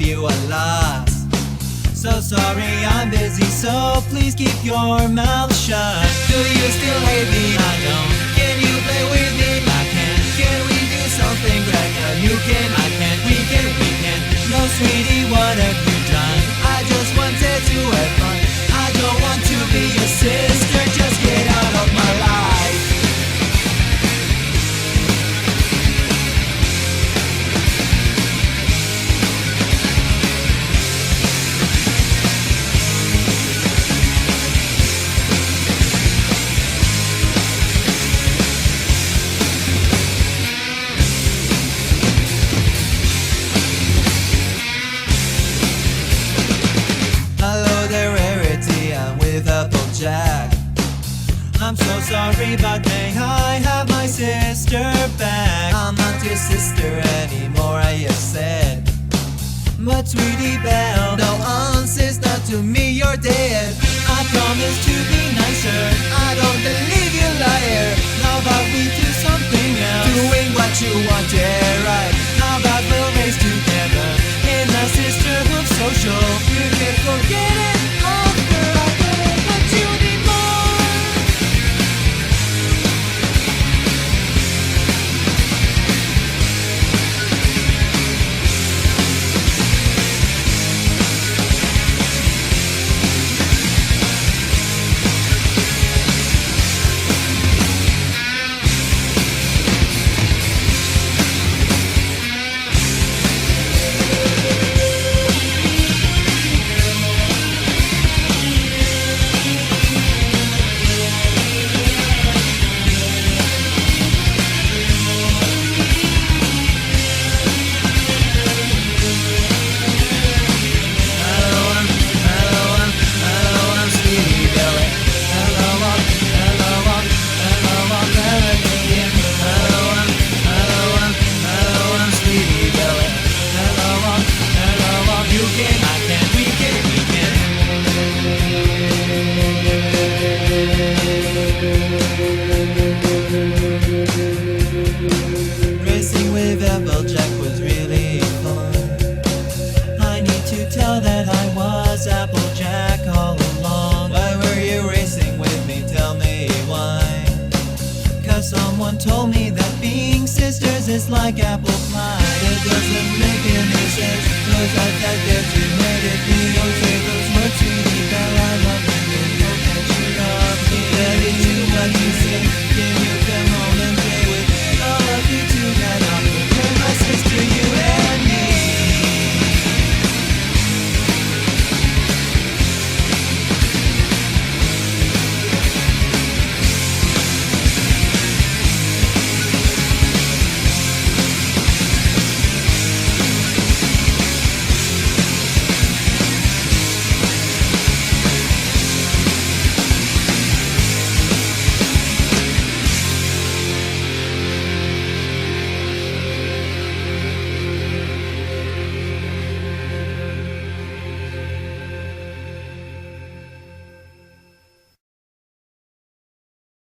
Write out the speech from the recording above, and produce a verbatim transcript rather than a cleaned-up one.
you a loss. So sorry, I'm busy, so please keep your mouth shut. Do you still hate me? I don't. Can you play with me? I can. Can we do something better? You can, I can, we can, we can. No, sweetie, what have you done? I just wanted to have fun. I don't want to be your sister, just get out of my life. Hello there, Rarity, I'm with Applejack. I'm so sorry, but may I have my sister back? I'm not your sister anymore, I have said. But sweetie Belle, no answers, not to me, you're dead. I promise to be nicer, I don't believe you, liar. How about we do something else? Doing what you want, yeah, right. How about we'll race together in a sisterhood social? You can forget it after I don't want you anymore. Racing with Applejack was really fun. I need to tell that I was Applejack all along. Why were you racing with me? Tell me why. Cause someone told me that being sisters is like apple pie. It doesn't make any sense, cause I thought that you made it me. Don't say those words, sweetie Belle, I love you. Hope that you love me. That is true what you say. Can you come